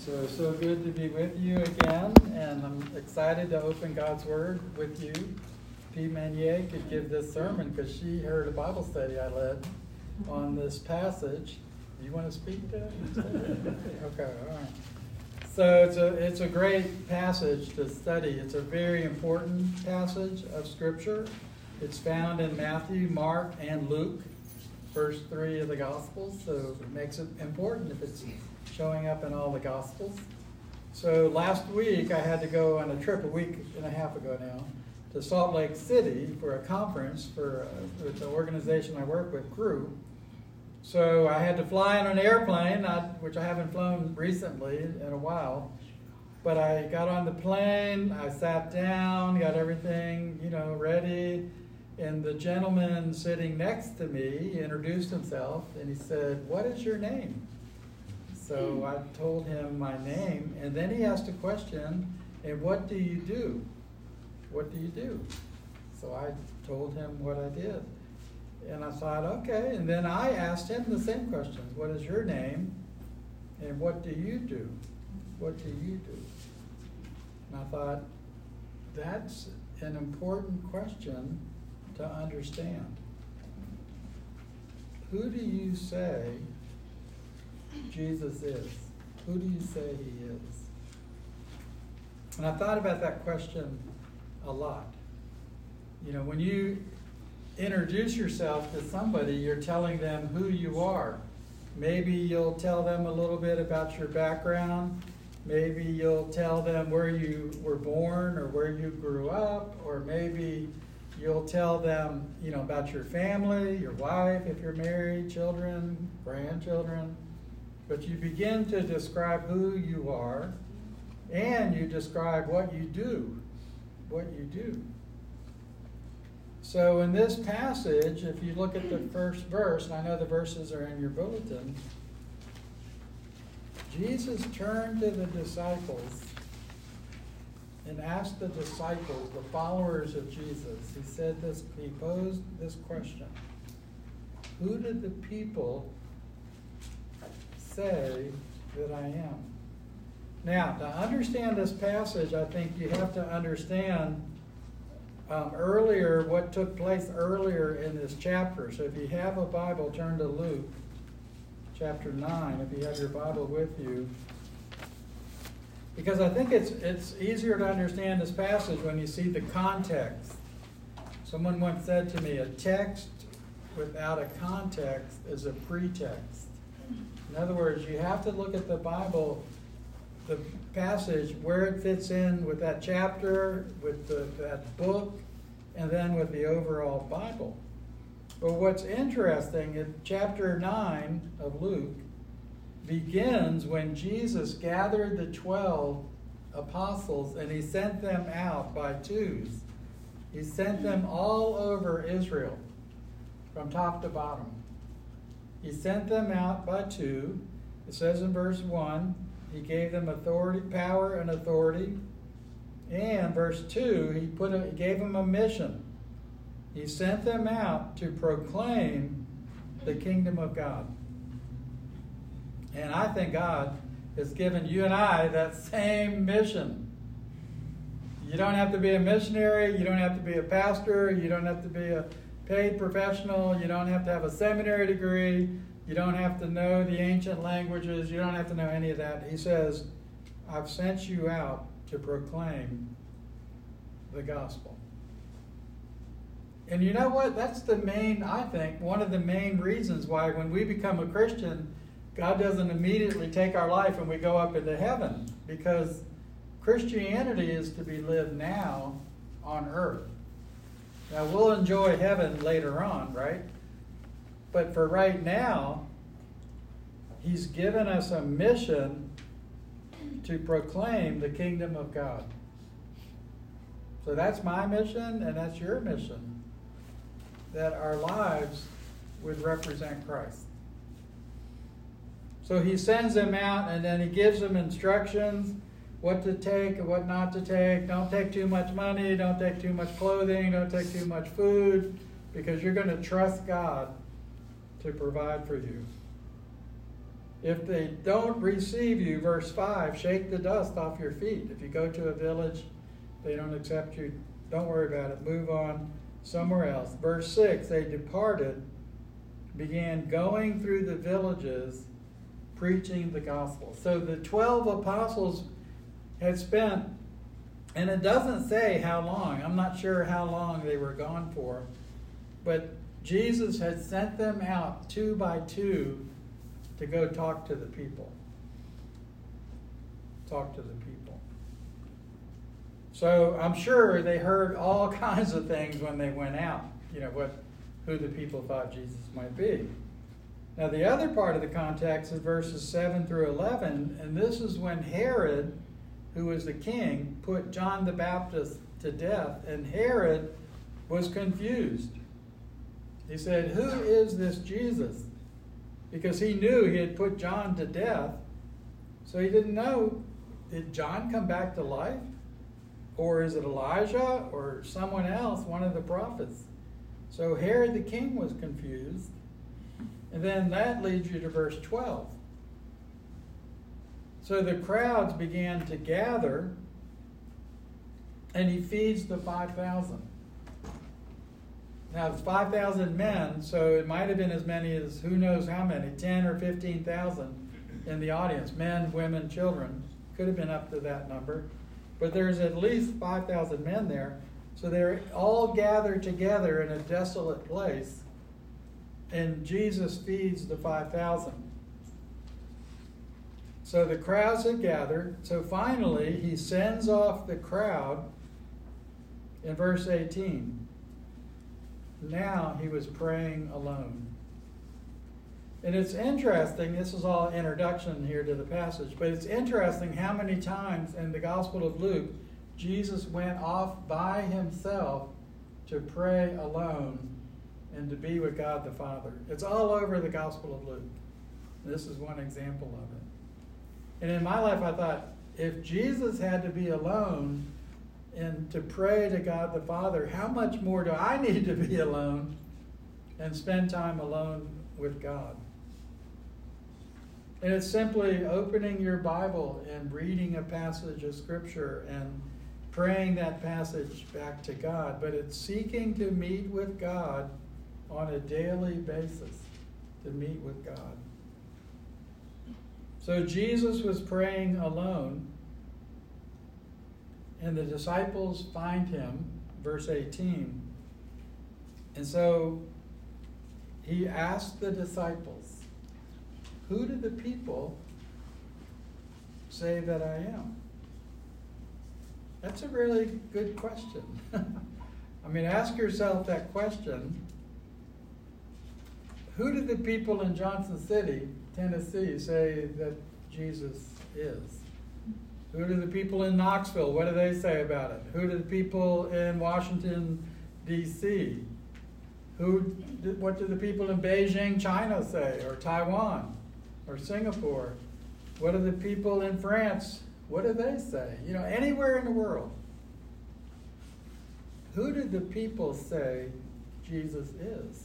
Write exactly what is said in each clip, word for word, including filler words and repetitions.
So, so good to be with you again, and I'm excited to open God's Word with you. P. Manier could give this sermon because she heard a Bible study I led on this passage. You want to speak to it? Okay, all right. So it's a, it's a great passage to study. It's a very important passage of Scripture. It's found in Matthew, Mark, and Luke, first three of the Gospels, so it makes it important if it's showing up in all the Gospels. So last week I had to go on a trip a week and a half ago now to Salt Lake City for a conference for uh, with the organization I work with, Crew. So I had to fly on an airplane, I, which I haven't flown recently in a while. But I got on the plane, I sat down, got everything, you know, ready. And the gentleman sitting next to me introduced himself, and he said, "What is your name?" So I told him my name, and then he asked a question, "And what do you do? What do you do?" So I told him what I did. And I thought, okay. And then I asked him the same questions. What is your name? And what do you do? What do you do? And I thought, that's an important question to understand. Who do you say Jesus is? Who do you say he is? And I thought about that question a lot. You know, when you introduce yourself to somebody, you're telling them who you are. Maybe you'll tell them a little bit about your background. Maybe you'll tell them where you were born or where you grew up, or maybe you'll tell them, you know, about your family, your wife, if you're married, children, grandchildren. But you begin to describe who you are, and you describe what you do, what you do. So in this passage, if you look at the first verse, and I know the verses are in your bulletin, Jesus turned to the disciples and asked the disciples, the followers of Jesus, he said this, he posed this question: who did the people say that I am? Now, to understand this passage, I think you have to understand um, earlier what took place earlier in this chapter. So if you have a Bible, turn to Luke chapter nine, if you have your Bible with you. Because I think it's it's easier to understand this passage when you see the context. Someone once said to me, a text without a context is a pretext. In other words, you have to look at the Bible, the passage, where it fits in with that chapter, with the, that book, and then with the overall Bible. But what's interesting, in chapter nine of Luke, begins when Jesus gathered the twelve apostles and he sent them out by twos. He sent them all over Israel, from top to bottom. He sent them out by two. It says in verse one, he gave them authority, power and authority. And verse two, he put a, he gave them a mission. He sent them out to proclaim the kingdom of God. And I think God has given you and I that same mission. You don't have to be a missionary. You don't have to be a pastor. You don't have to be a paid professional. You don't have to have a seminary degree. You don't have to know the ancient languages. You don't have to know any of that. He says, I've sent you out to proclaim the gospel. And you know what? That's the main, I think, one of the main reasons why when we become a Christian, God doesn't immediately take our life and we go up into heaven. Because Christianity is to be lived now on earth. Now, we'll enjoy heaven later on, right? But for right now, he's given us a mission to proclaim the kingdom of God. So that's my mission and that's your mission, that our lives would represent Christ. So he sends them out and then he gives them instructions, what to take and what not to take. Don't take too much money, don't take too much clothing, don't take too much food, because you're going to trust God to provide for you. If they don't receive you, verse five, shake the dust off your feet. If you go to a village, they don't accept you, don't worry about it. Move on somewhere else. Verse six, they departed, began going through the villages, preaching the gospel. So the twelve apostles had spent, and it doesn't say how long. I'm not sure how long they were gone for. But Jesus had sent them out two by two to go talk to the people. Talk to the people. So I'm sure they heard all kinds of things when they went out. You know, what, who the people thought Jesus might be. Now the other part of the context is verses seven through eleven, and this is when Herod, who was the king, put John the Baptist to death, and Herod was confused. He said, who is this Jesus? Because he knew he had put John to death, so he didn't know, did John come back to life? Or is it Elijah or someone else, one of the prophets? So Herod the king was confused. And then that leads you to verse twelve. So the crowds began to gather, and he feeds the five thousand. Now it's five thousand men, so it might have been as many as who knows how many, ten or fifteen thousand in the audience. Men, women, children. Could have been up to that number. But there's at least five thousand men there. So they're all gathered together in a desolate place. And Jesus feeds the five thousand. So the crowds had gathered. So finally, he sends off the crowd in verse eighteen. Now he was praying alone. And it's interesting, this is all introduction here to the passage, but it's interesting how many times in the Gospel of Luke, Jesus went off by himself to pray alone and to be with God the Father. It's all over the Gospel of Luke. This is one example of it. And in my life, I thought, if Jesus had to be alone and to pray to God the Father, how much more do I need to be alone and spend time alone with God? And it's simply opening your Bible and reading a passage of Scripture and praying that passage back to God. But it's seeking to meet with God on a daily basis, to meet with God. So Jesus was praying alone, and the disciples find him, verse eighteen. And so he asked the disciples, who do the people say that I am? That's a really good question. I mean, ask yourself that question. Who do the people in Johnson City, Tennessee, say that Jesus is? Who do the people in Knoxville, what do they say about it? Who do the people in Washington, D C? Who, what do the people in Beijing, China say, or Taiwan, or Singapore? What do the people in France, what do they say? You know, anywhere in the world. Who do the people say Jesus is?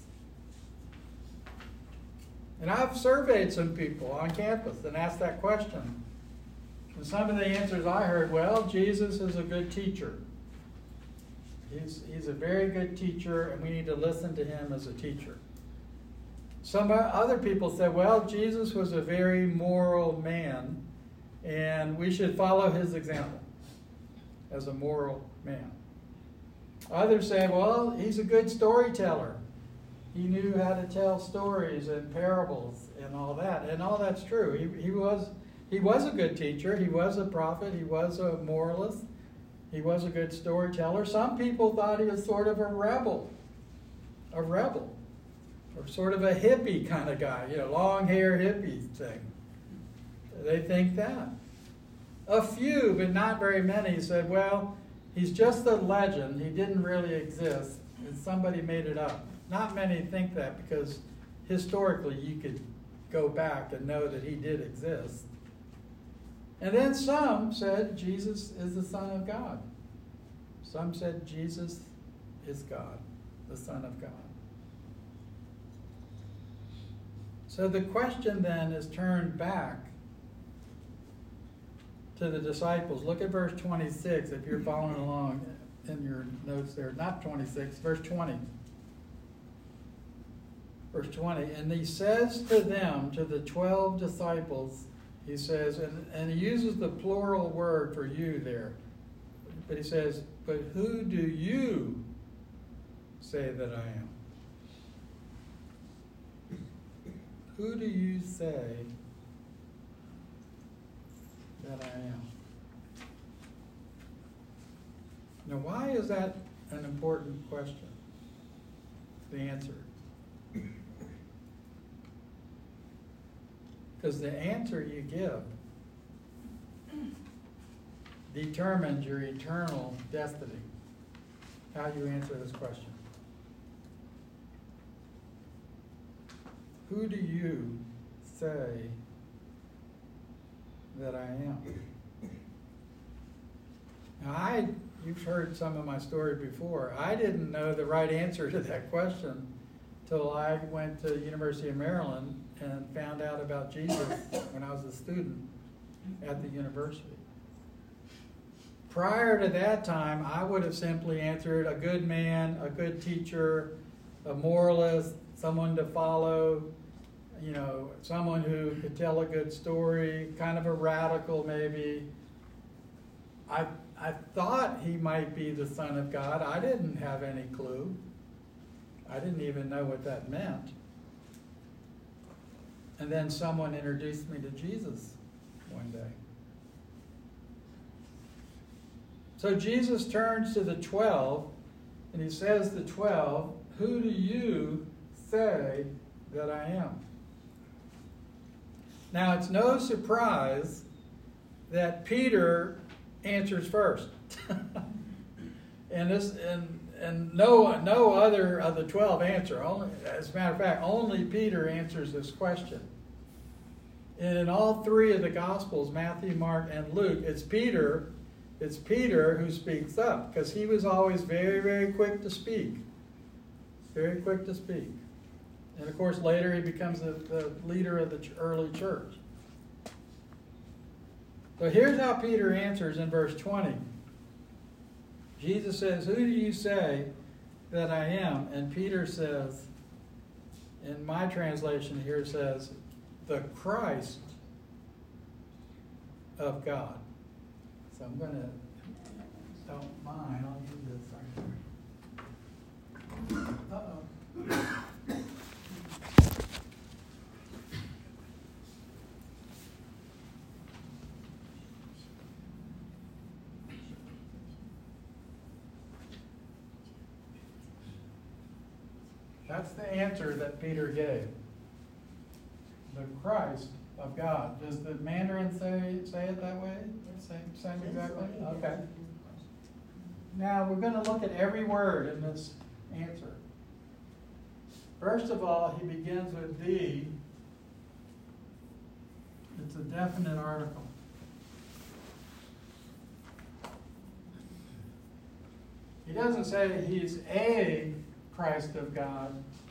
And I've surveyed some people on campus and asked that question. And some of the answers I heard, well, Jesus is a good teacher. He's, he's a very good teacher, and we need to listen to him as a teacher. Some other people said, well, Jesus was a very moral man, and we should follow his example as a moral man. Others say, well, he's a good storyteller. He knew how to tell stories and parables and all that. And all that's true. He, he was he was a good teacher. He was a prophet. He was a moralist. He was a good storyteller. Some people thought he was sort of a rebel. A rebel. Or sort of a hippie kind of guy. You know, long hair hippie thing. They think that. A few, but not very many, said, well, he's just a legend. He didn't really exist. And somebody made it up. Not many think that because historically you could go back and know that he did exist. And then some said Jesus is the Son of God. Some said Jesus is God, the Son of God. So the question then is turned back to the disciples. Look at verse twenty-six if you're following along in your notes there. Not twenty-six, verse twenty. Verse twenty, and he says to them, to the twelve disciples, he says, and, and he uses the plural word for you there. But he says, but who do you say that I am? Who do you say that I am? Now, why is that an important question? The answer. Because the answer you give determines your eternal destiny. How you answer this question. Who do you say that I am? Now, I, you've heard some of my story before. I didn't know the right answer to that question till I went to the University of Maryland and found out about Jesus when I was a student at the university. Prior to that time, I would have simply answered a good man, a good teacher, a moralist, someone to follow, you know, someone who could tell a good story, kind of a radical maybe. I, I thought he might be the Son of God. I didn't have any clue. I didn't even know what that meant. And then someone introduced me to Jesus one day. So Jesus turns to the twelve, and he says to the twelve, who do you say that I am? Now, it's no surprise that Peter answers first. and this and and no no other of the twelve answer. Only, as a matter of fact, only Peter answers this question. And in all three of the Gospels, Matthew, Mark, and Luke, it's Peter, it's Peter who speaks up, because he was always very, very quick to speak. Very quick to speak. And of course, later he becomes the, the leader of the early church. So here's how Peter answers in verse twenty. Jesus says, who do you say that I am? And Peter says, in my translation here says, the Christ of God. So I'm going to, don't mind, I'll use this right here. Uh-oh. That's the answer that Peter gave. The Christ of God. Does the Mandarin say say it that way? Same, same exactly? Okay. Now we're going to look at every word in this answer. First of all, he begins with the. It's a definite article. He doesn't say he's a Christ of God.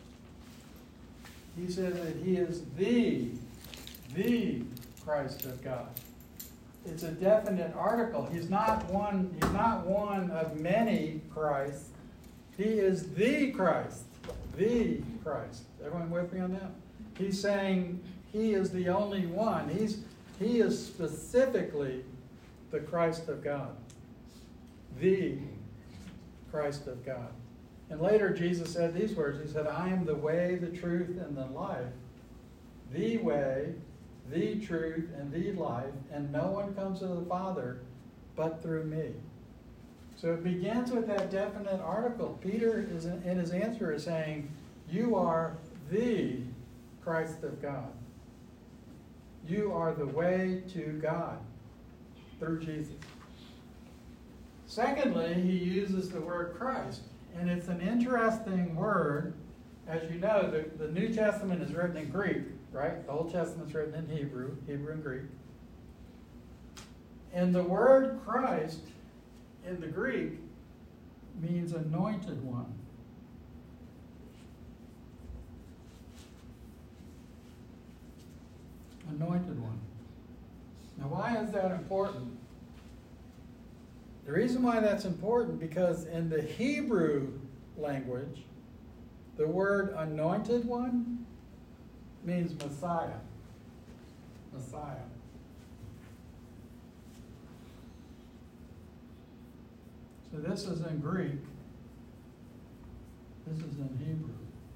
He says that he is the, the Christ of God. It's a definite article. He's not one, he's not one of many Christs. He is the Christ. The Christ. Everyone with me on that? He's saying he is the only one. He's he is specifically the Christ of God. The Christ of God. And later Jesus said these words. He said, I am the way, the truth, and the life. The way, the truth, and the life. And no one comes to the Father but through me. So it begins with that definite article. Peter is in his answer is saying, you are the Christ of God. You are the way to God through Jesus. Secondly, he uses the word Christ. And it's an interesting word. As you know, the, the New Testament is written in Greek, right? The Old Testament is written in Hebrew, Hebrew and Greek. And the word Christ in the Greek means anointed one. Anointed one. Now, why is that important? The reason why that's important, because in the Hebrew language, the word anointed one means Messiah. Messiah. So this is in Greek. This is in Hebrew.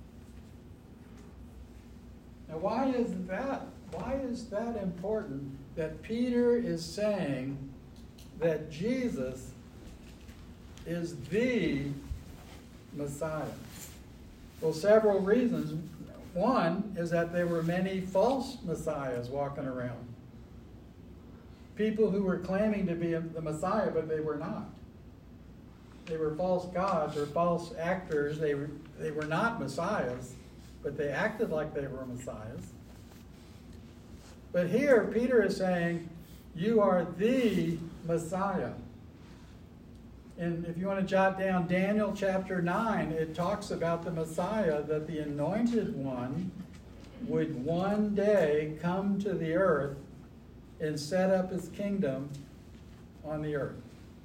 Now, why is that? Why is that important that Peter is saying that Jesus is the Messiah? Well, several reasons. One is that there were many false messiahs walking around. People who were claiming to be the Messiah, but they were not. They were false gods or false actors. They were, they were not messiahs, but they acted like they were messiahs. But here, Peter is saying, you are the Messiah. And if you want to jot down Daniel chapter nine, it talks about the Messiah, that the anointed one would one day come to the earth and set up his kingdom on the earth.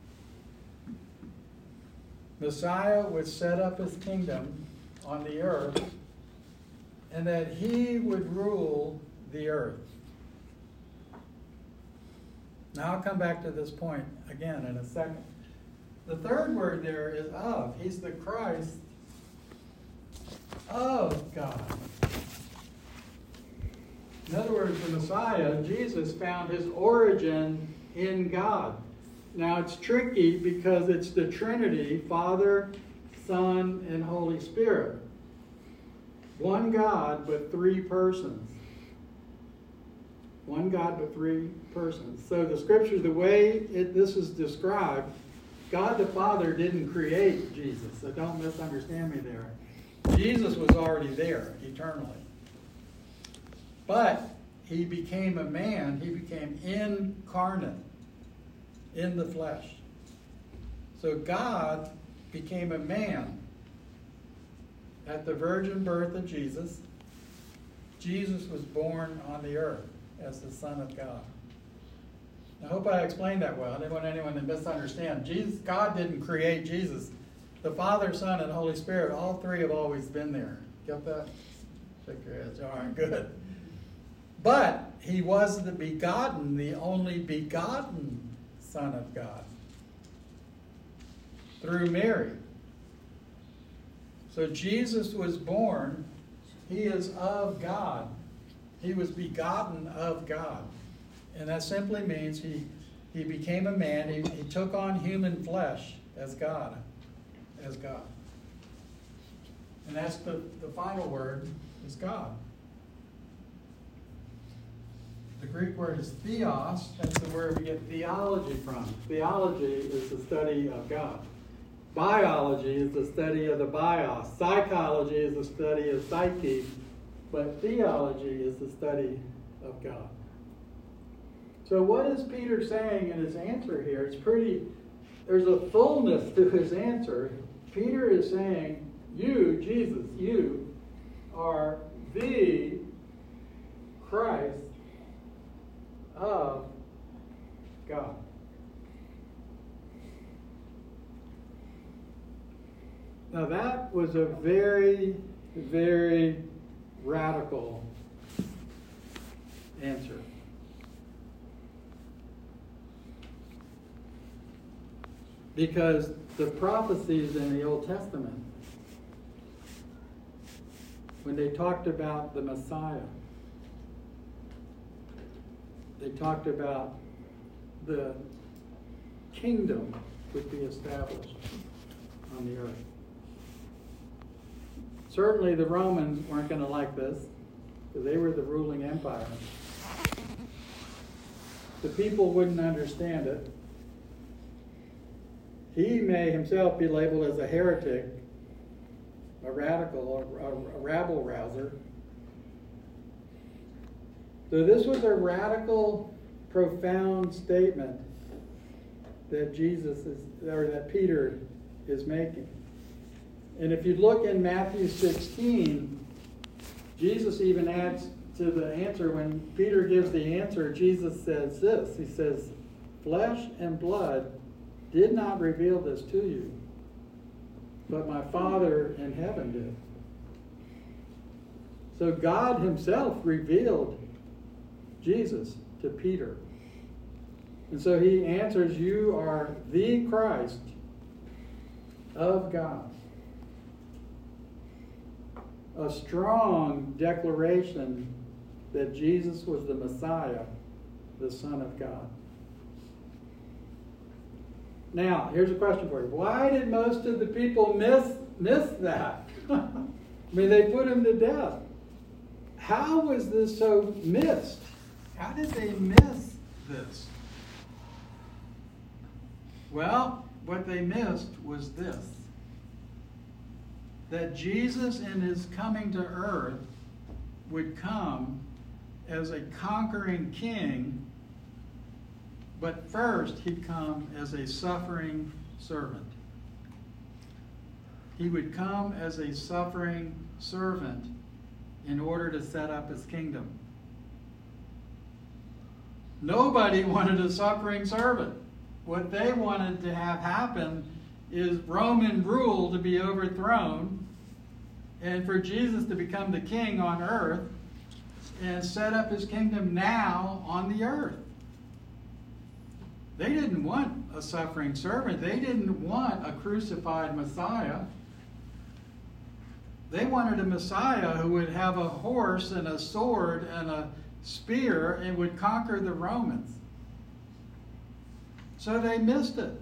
Messiah would set up his kingdom on the earth, and that he would rule the earth. Now I'll come back to this point again in a second. The third word there is of. He's the Christ of God. In other words, the Messiah, Jesus, found his origin in God. Now it's tricky because it's the Trinity, Father, Son, and Holy Spirit. One God, but three persons. One God, but three persons. So the scriptures, the way it, this is described, God the Father didn't create Jesus, so don't misunderstand me there. Jesus was already there eternally. But he became a man, he became incarnate in the flesh. So God became a man at the virgin birth of Jesus. Jesus was born on the earth as the Son of God. I hope I explained that well. I didn't want anyone to misunderstand. Jesus, God didn't create Jesus. The Father, Son, and Holy Spirit, all three have always been there. Get that? Shake your heads. All right, good. But he was the begotten, the only begotten Son of God through Mary. So Jesus was born. He is of God. He was begotten of God. And that simply means he, he became a man. He, he took on human flesh as God. As God. And that's the, the final word is God. The Greek word is theos. That's the word we get theology from. Theology is the study of God. Biology is the study of the bios. Psychology is the study of psyche. But theology is the study of God. So what is Peter saying in his answer here? It's pretty, there's a fullness to his answer. Peter is saying, you, Jesus, you are the Christ of God. Now that was a very, very radical answer. Because the prophecies in the Old Testament, when they talked about the Messiah, they talked about the kingdom would be established on the earth. Certainly the Romans weren't going to like this, because they were the ruling empire. The people wouldn't understand it. He may himself be labeled as a heretic, a radical, a, a rabble rouser. So this was a radical, profound statement that Jesus is, or that Peter is making. And if you look in Matthew sixteen, Jesus even adds to the answer, when Peter gives the answer, Jesus says this. He says, flesh and blood did not reveal this to you, but my Father in heaven did. So God himself revealed Jesus to Peter. And so he answers, you are the Christ of God. A strong declaration that Jesus was the Messiah, the Son of God. Now, here's a question for you. Why did most of the people miss, miss that? I mean, they put him to death. How was this so missed? How did they miss this? Well, what they missed was this. That Jesus in his coming to earth would come as a conquering king, but first he'd come as a suffering servant. He would come as a suffering servant in order to set up his kingdom. Nobody wanted a suffering servant. What they wanted to have happen is Roman rule to be overthrown and for Jesus to become the king on earth and set up his kingdom now on the earth. They didn't want a suffering servant. They didn't want a crucified Messiah. They wanted a Messiah who would have a horse and a sword and a spear and would conquer the Romans. So they missed it.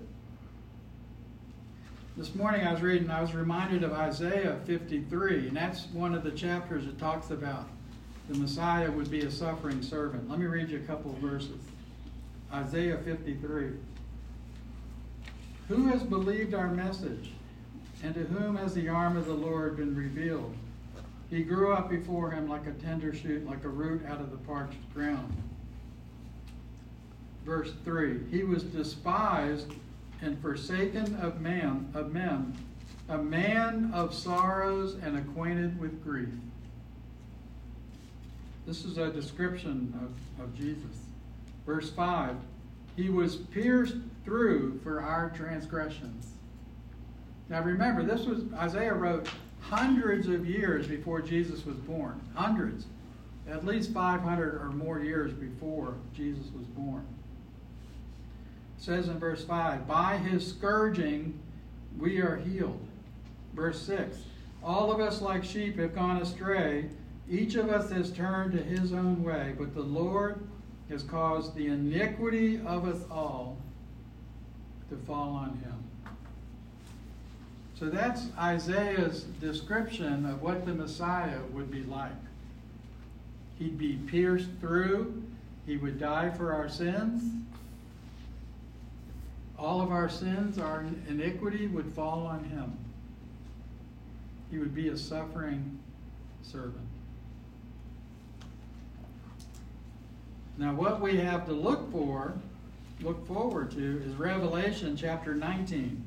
This morning I was reading, I was reminded of Isaiah fifty-three, and that's one of the chapters that talks about the Messiah would be a suffering servant. Let me read you a couple of verses. Isaiah fifty-three. Who has believed our message, and to whom has the arm of the Lord been revealed? He grew up before him like a tender shoot, like a root out of the parched ground. Verse three. He was despised and forsaken of man, of men, a man of sorrows and acquainted with grief. This is a description of, of Jesus. Verse five, he was pierced through for our transgressions. Now remember, this was, Isaiah wrote hundreds of years before Jesus was born. Hundreds. At least five hundred or more years before Jesus was born. It says in verse five, by his scourging we are healed. Verse six, all of us like sheep have gone astray. Each of us has turned to his own way, but the Lord has caused the iniquity of us all to fall on him. So that's Isaiah's description of what the Messiah would be like. He'd be pierced through. He would die for our sins. All of our sins, our iniquity would fall on him. He would be a suffering servant. Now what we have to look for, look forward to, is Revelation chapter nineteen.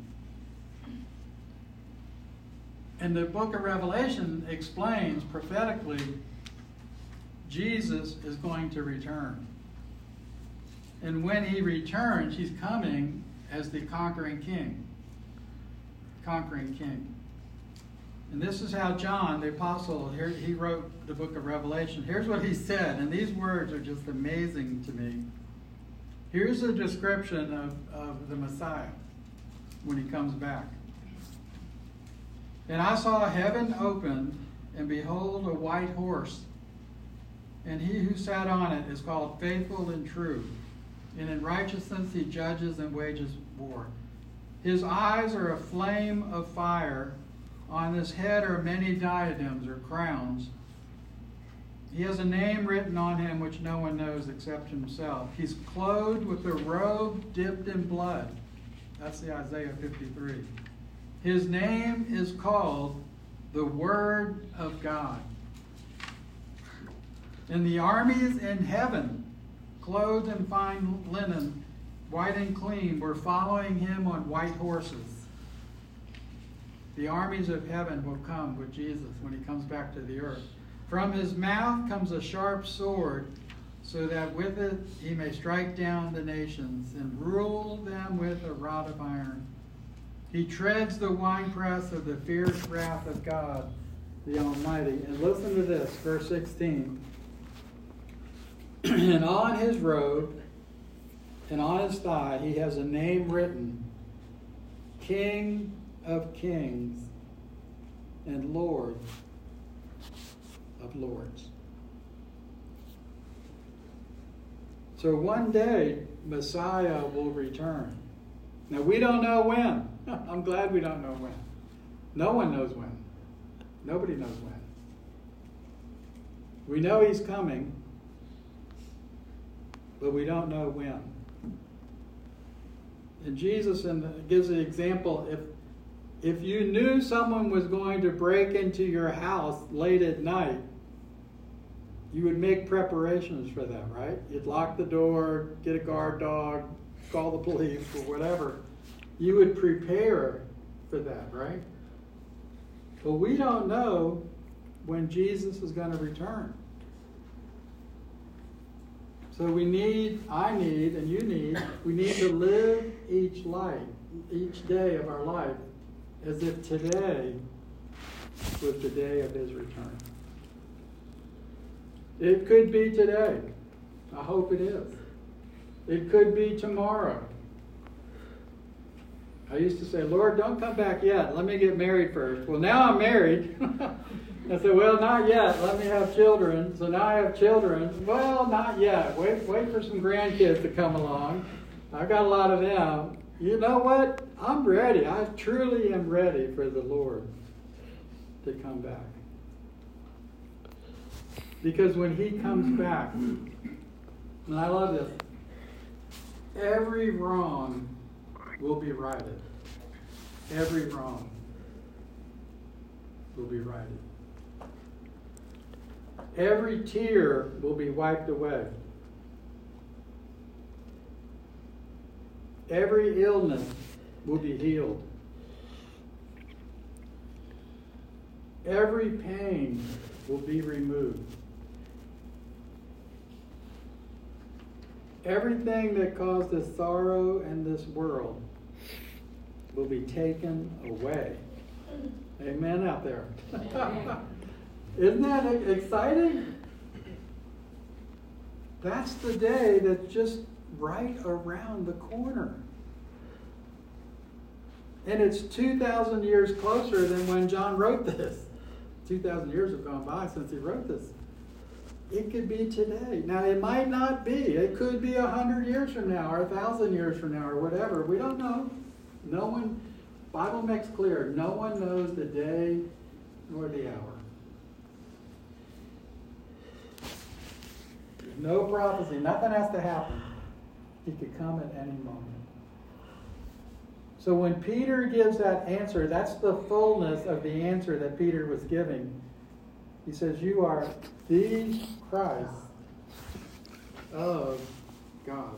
And the book of Revelation explains prophetically Jesus is going to return. And when he returns, he's coming as the conquering king. Conquering king. And this is how John, the apostle, here he wrote the book of Revelation. Here's what he said, and these words are just amazing to me. Here's a description of, of the Messiah when he comes back. And I saw heaven opened, and behold, a white horse. And he who sat on it is called Faithful and True. And in righteousness he judges and wages war. His eyes are a flame of fire. On his head are many diadems or crowns. He has a name written on him which no one knows except himself. He's clothed with a robe dipped in blood. That's the Isaiah fifty-three. His name is called the Word of God. And the armies in heaven, clothed in fine linen, white and clean, were following him on white horses. The armies of heaven will come with Jesus when he comes back to the earth. From his mouth comes a sharp sword, so that with it he may strike down the nations and rule them with a rod of iron. He treads the winepress of the fierce wrath of God, the Almighty. And listen to this, verse sixteen. And on his robe and on his thigh he has a name written, King of Kings and Lord of Lords. So one day, Messiah will return. Now, we don't know when. I'm glad we don't know when. No one knows when. Nobody knows when. We know he's coming, but we don't know when. And Jesus gives an example. If, if you knew someone was going to break into your house late at night, you would make preparations for that, right? You'd lock the door, get a guard dog, call the police or whatever. You would prepare for that, right? But we don't know when Jesus is going to return. So we need, I need, and you need, we need to live each life, each day of our life, as if today was the day of his return. It could be today. I hope it is. It could be tomorrow. I used to say, Lord, don't come back yet. Let me get married first. Well, now I'm married. I said, well, not yet. Let me have children. So now I have children. Well, not yet. Wait, wait for some grandkids to come along. I've got a lot of them. You know what? I'm ready. I truly am ready for the Lord to come back. Because when he comes back, and I love this, every wrong will be righted. Every wrong will be righted. Every tear will be wiped away. Every illness will be healed. Every pain will be removed. Everything that caused us sorrow in this world will be taken away. Amen out there. Isn't that exciting? That's the day that's just right around the corner. And it's two thousand years closer than when John wrote this. two thousand years have gone by since he wrote this. It could be today. Now, it might not be. It could be one hundred years from now or one thousand years from now or whatever. We don't know. No one, Bible makes clear, no one knows the day nor the hour. There's no prophecy. Nothing has to happen. He could come at any moment. So when Peter gives that answer, that's the fullness of the answer that Peter was giving. He says, you are the Christ of God.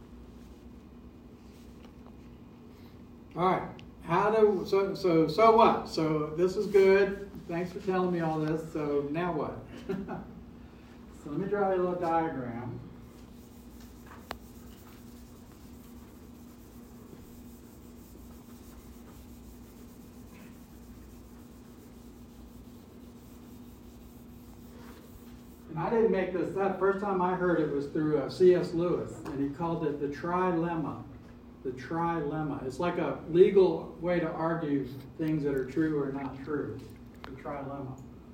All right. How do so so so what? So this is good. Thanks for telling me all this. So now what? So let me draw a little diagram. And I didn't make this up. First time I heard it was through uh, C S Lewis, and he called it the trilemma. The trilemma. It's like a legal way to argue things that are true or not true. The trilemma.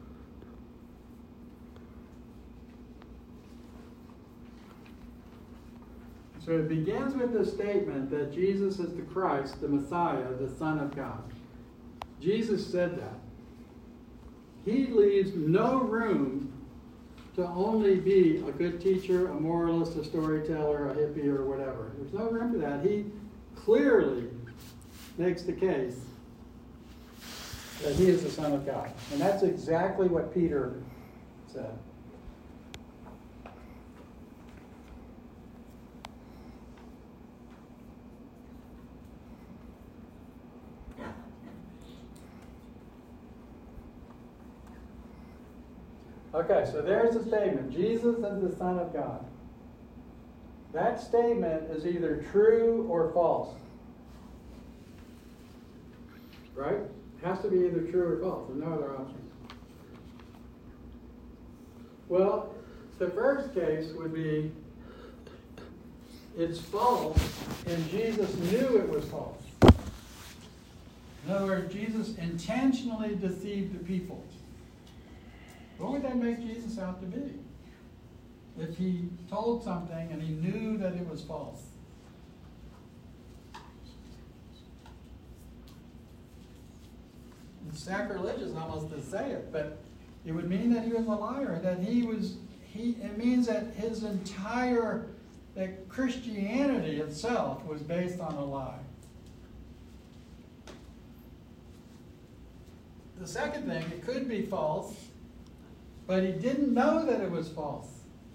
So it begins with the statement that Jesus is the Christ, the Messiah, the Son of God. Jesus said that. He leaves no room to only be a good teacher, a moralist, a storyteller, a hippie, or whatever. There's no room for that. He clearly makes the case that he is the Son of God. And that's exactly what Peter said. Okay, so there's the statement. Jesus is the Son of God. That statement is either true or false. Right? It has to be either true or false. There's no other option. Well, the first case would be it's false, and Jesus knew it was false. In other words, Jesus intentionally deceived the people. What would that make Jesus out to be? If he told something and he knew that it was false. It's sacrilegious almost to say it, but it would mean that he was a liar, that he was, he, it means that his entire, that Christianity itself was based on a lie. The second thing, it could be false, but he didn't know that it was false.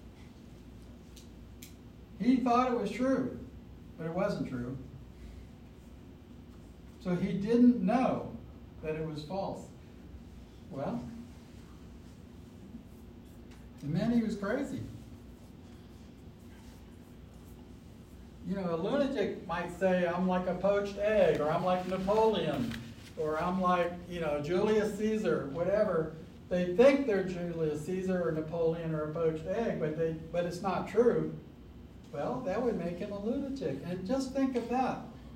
He thought it was true, but it wasn't true. So he didn't know that it was false. Well, it meant he was crazy. You know, a lunatic might say, I'm like a poached egg, or I'm like Napoleon, or I'm like, you know, Julius Caesar, whatever. They think they're Julius Caesar or Napoleon or a poached egg, but they but it's not true. Well, that would make him a lunatic. And just think of that.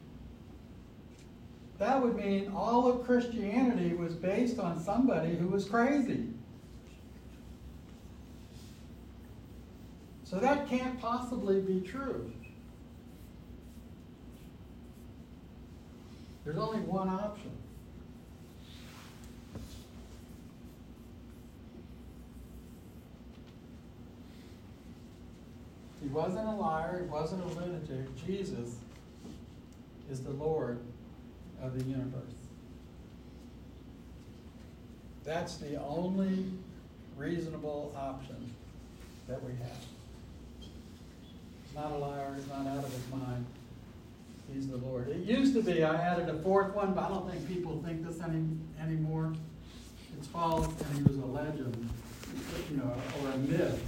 That would mean all of Christianity was based on somebody who was crazy. So that can't possibly be true. There's only one option. He wasn't a liar, he wasn't a lunatic. Jesus is the Lord of the universe. That's the only reasonable option that we have. He's not a liar, he's not out of his mind. He's the Lord. It used to be, I added a fourth one, but I don't think people think this any anymore. It's false, and he was a legend, you know, or a myth.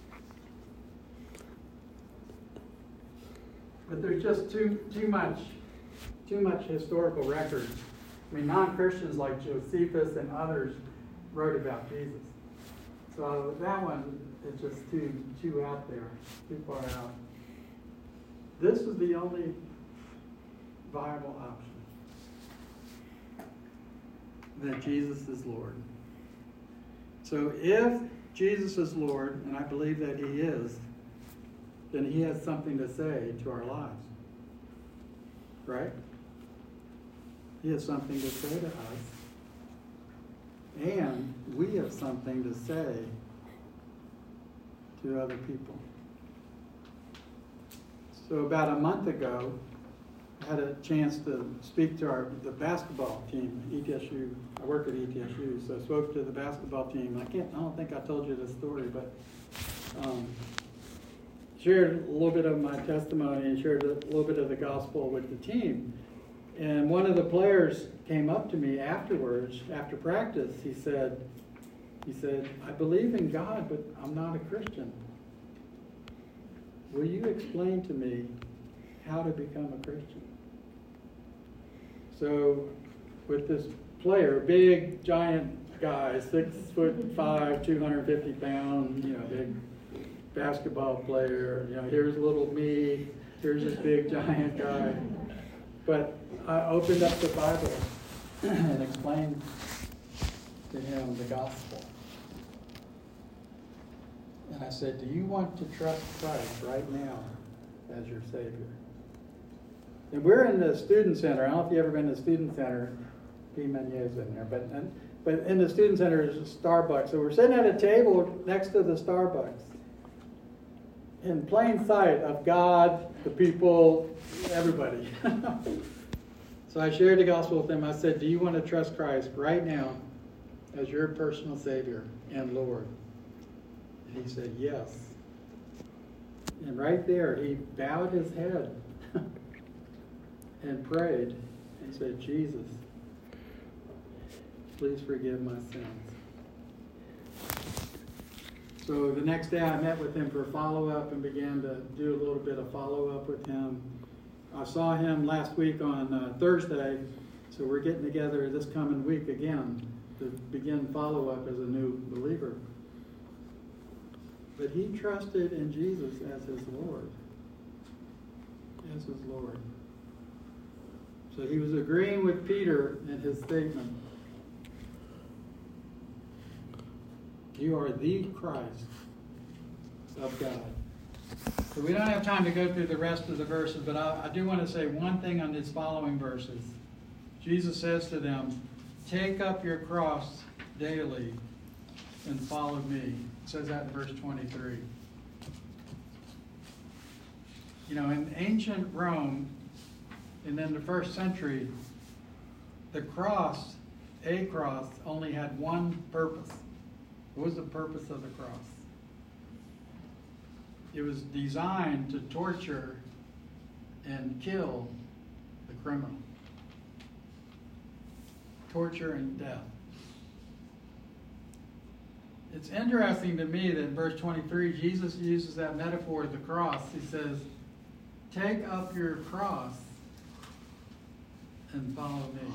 But there's just too too much too much historical record. I mean, non-Christians like Josephus and others wrote about Jesus. So that one is just too too out there, too far out. This is the only viable option. That Jesus is Lord. So if Jesus is Lord, and I believe that he is, then he has something to say to our lives. Right? He has something to say to us. And we have something to say to other people. So about a month ago, I had a chance to speak to our the basketball team at E T S U. I work at E T S U, so I spoke to the basketball team. I can't. I don't think I told you this story, but um, shared a little bit of my testimony and shared a little bit of the gospel with the team. And one of the players came up to me afterwards, after practice. He said, "He said, I believe in God, but I'm not a Christian. Will you explain to me how to become a Christian?" So, with this player, big, giant guy, six foot five, two hundred fifty pound, you know, big basketball player. You know, here's little me. Here's this big, giant guy. But I opened up the Bible and explained to him the gospel. And I said, "Do you want to trust Christ right now as your Savior?" And we're in the student center. I don't know if you've ever been to the student center. P. Menier's in there. But, and, but in the student center is a Starbucks. So we're sitting at a table next to the Starbucks, in plain sight of God, the people, everybody. So I shared the gospel with him. I said, "Do you want to trust Christ right now as your personal Savior and Lord?" And he said, "Yes." And right there, he bowed his head and prayed and said, "Jesus, please forgive my sins." So the next day I met with him for follow-up and began to do a little bit of follow-up with him. I saw him last week on uh, Thursday, so we're getting together this coming week again to begin follow-up as a new believer. But he trusted in Jesus as his Lord. As his Lord. So he was agreeing with Peter in his statement. You are the Christ of God. So we don't have time to go through the rest of the verses, but I, I do want to say one thing on these following verses. Jesus says to them, take up your cross daily and follow me. It says that in verse twenty-three. You know, in ancient Rome, and in the first century, the cross, a cross, only had one purpose. What was the purpose of the cross? It was designed to torture and kill the criminal. Torture and death. It's interesting to me that in verse twenty-three, Jesus uses that metaphor of the cross. He says, take up your cross and follow me.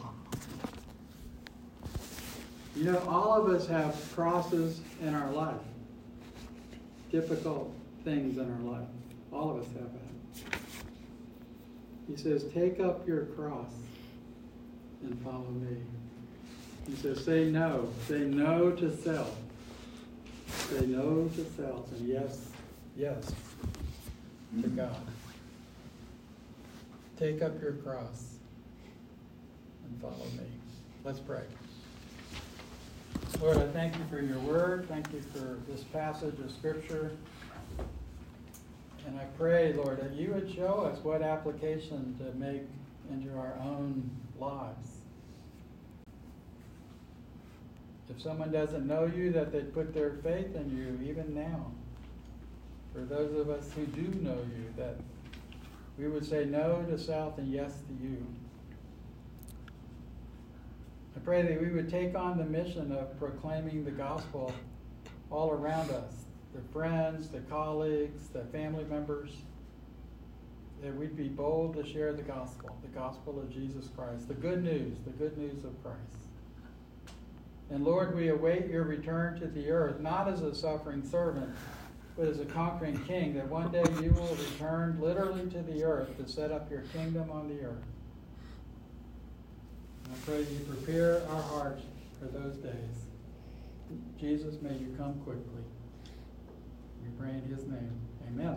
You know, all of us have crosses in our life. Difficult things in our life. All of us have that. He says, take up your cross and follow me. He says, say no. Say no to self. Say no to self. And yes, yes to God. Take up your cross and follow me. Let's pray. Lord, I thank you for your word. Thank you for this passage of Scripture. And I pray, Lord, that you would show us what application to make into our own lives. If someone doesn't know you, that they'd put their faith in you even now. For those of us who do know you, that we would say no to self and yes to you. I pray that we would take on the mission of proclaiming the gospel all around us, the friends, the colleagues, the family members, that we'd be bold to share the gospel, the gospel of Jesus Christ, the good news, the good news of Christ. And Lord, we await your return to the earth, not as a suffering servant, but as a conquering king, that one day you will return literally to the earth to set up your kingdom on the earth. I pray you prepare our hearts for those days. Jesus, may you come quickly. We pray in his name. Amen.